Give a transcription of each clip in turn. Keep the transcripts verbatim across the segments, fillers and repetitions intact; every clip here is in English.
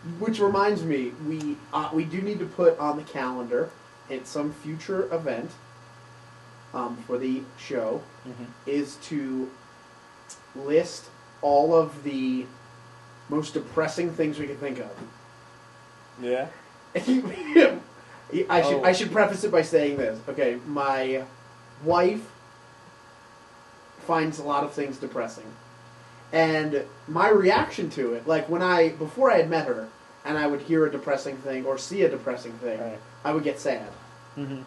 Which reminds me, we uh, we do need to put on the calendar at some future event um, for the show Mm-hmm. is to list all of the most depressing things we can think of. Yeah. I should Oh. I should preface it by saying this. Okay, my wife finds a lot of things depressing. And my reaction to it, like when I before I had met her and I would hear a depressing thing or see a depressing thing, Right. I would get sad. Mm-hmm.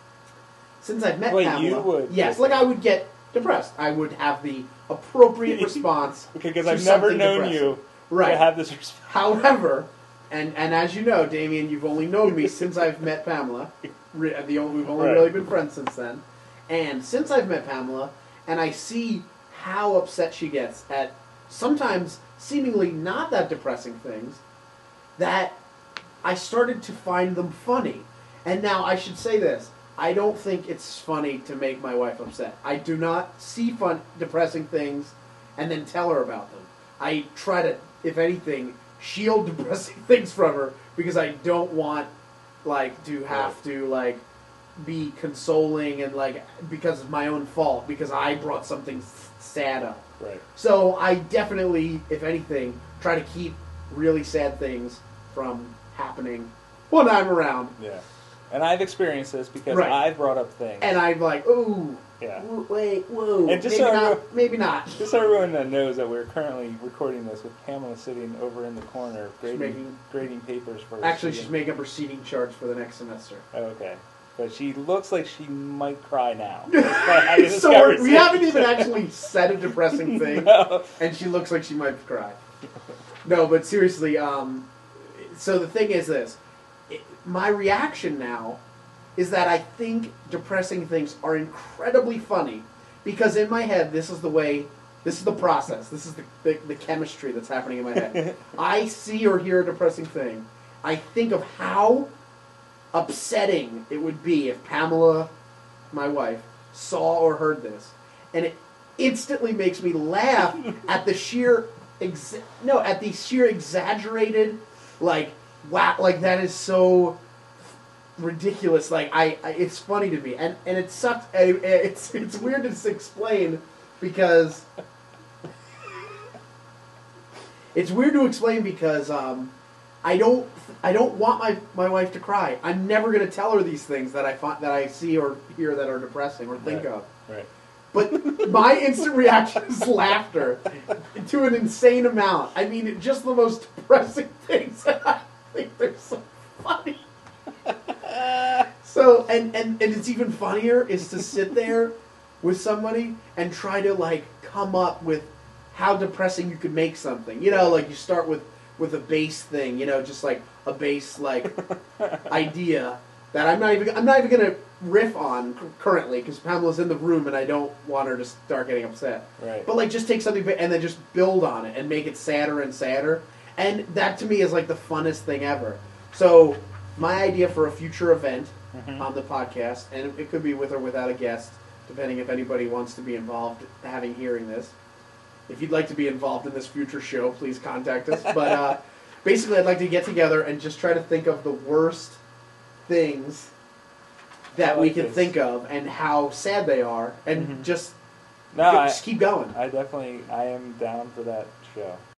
Since I've met Wait, Pamela, you would yes, get like sad. I would get depressed. I would have the appropriate response. Okay, because to I've never something known depressing. you Right. to have this response. However, and and as you know, Damien, you've only known me since I've met Pamela. Re- The only, we've only Right. really been friends since then. And since I've met Pamela, and I see how upset she gets at sometimes seemingly not that depressing things, that I started to find them funny. And now I should say this. I don't think it's funny to make my wife upset. I do not see fun, depressing things and then tell her about them. I try to, if anything, shield depressing things from her because I don't want, like, to have Right. to, like, be consoling and, like, because it's my own fault, because I brought something s- sad up. Right. So I definitely, if anything, try to keep really sad things from happening when I'm around. Yeah. And I've experienced this because Right. I've brought up things. And I'm like, ooh, Yeah. w- wait, whoa, And just maybe so not, everyone- maybe not. Just so everyone that knows that we're currently recording this with Pamela sitting over in the corner grading, making- grading papers for her Actually, she's student. making up her seating charts for the next semester. Oh, okay. But she looks like she might cry now. That's probably how this So we're, we conversation- haven't even actually said a depressing thing, No. and she looks like she might cry. No, but seriously, um, so the thing is this. It, my reaction now is that I think depressing things are incredibly funny because in my head, this is the way, this is the process, this is the, the, the chemistry that's happening in my head. I see or hear a depressing thing. I think of how upsetting it would be if Pamela, my wife, saw or heard this. And it instantly makes me laugh at the sheer, exa- no, at the sheer exaggerated, like, wow, like that is so ridiculous. Like I, I it's funny to me, and and it sucks. I- It's it's weird to explain because it's weird to explain because um, I don't I don't want my, my wife to cry. I'm never gonna tell her these things that I find that I see or hear that are depressing or think Right. of. Right. But my instant reaction is laughter to an insane amount. I mean, just the most depressing things. And I think they're so funny. So, and, and, and it's even funnier is to sit there with somebody and try to, like, come up with how depressing you could make something. You know, like, you start with, with a base thing, you know, just, like, a base, like, idea that I'm not even, I'm not even going to riff on c- currently because Pamela's in the room and I don't want her to start getting upset. Right. But, like, just take something ba- and then just build on it and make it sadder and sadder. And that, to me, is, like, the funnest thing ever. So, my idea for a future event Mhm. on the podcast, and it could be with or without a guest, depending if anybody wants to be involved having hearing this. If you'd like to be involved in this future show, please contact us. But uh, basically, I'd like to get together and just try to think of the worst things that I we like can this. think of and how sad they are, and Mhm. just, No, I, just keep going. I definitely, I am down for that show.